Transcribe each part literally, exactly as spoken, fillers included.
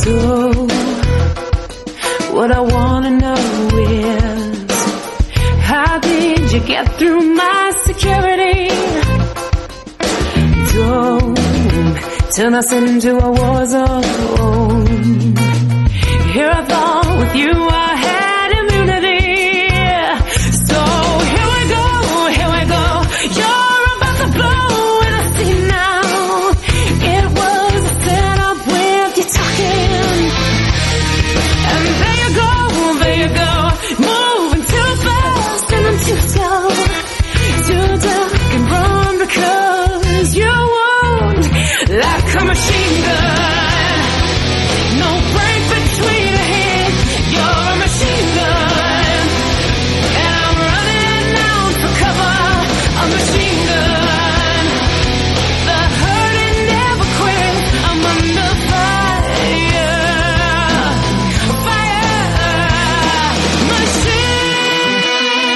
So, what I wanna know is, how did you get through my security? Don't turn us into a war zone. Here I thought with you I had immunity. So here we go, here we go. You're about to blow and I see now. It was a setup with you talking. And there you go, there you go. Moving too fast and I'm too slow. Too duck and run because you won't. Like a machine gun. No break between a hit. You're a machine gun. And I'm running out for cover. A machine gun. The hurting never quits. I'm under fire. Fire. Machine.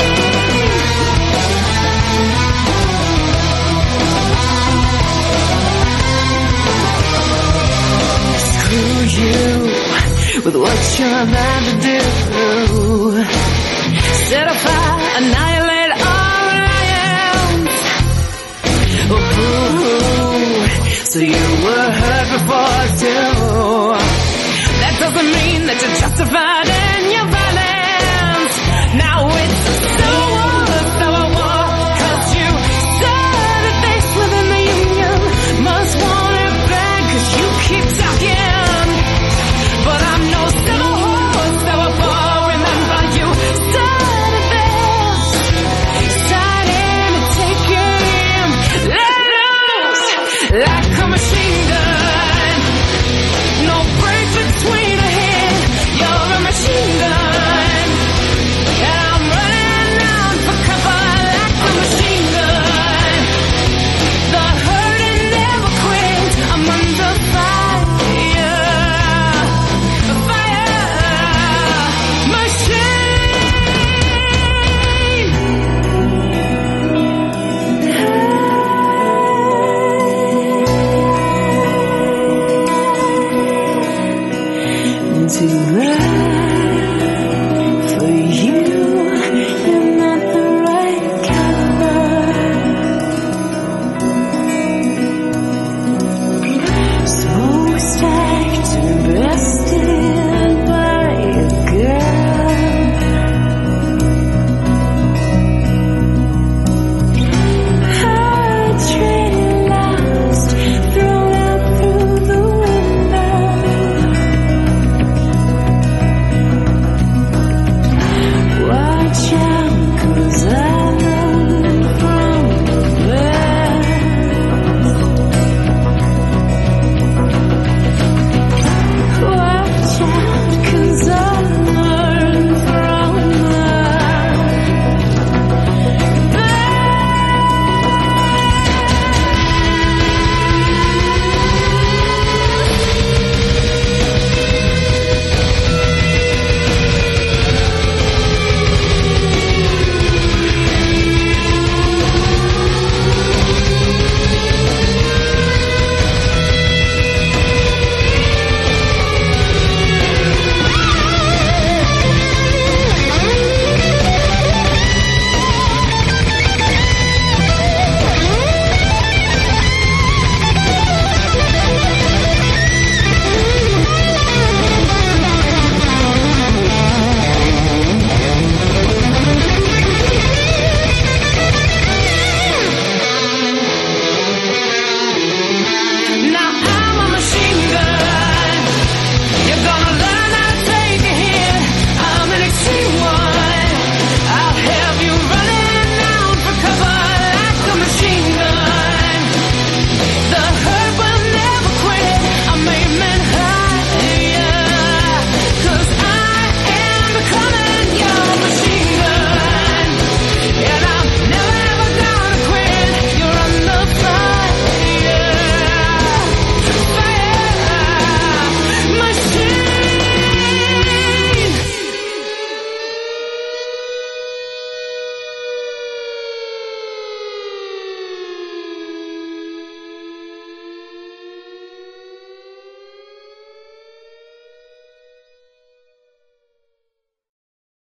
Screw you with what you're about to do. Set a fire, annihilate all I am. Oh, so you were hurt before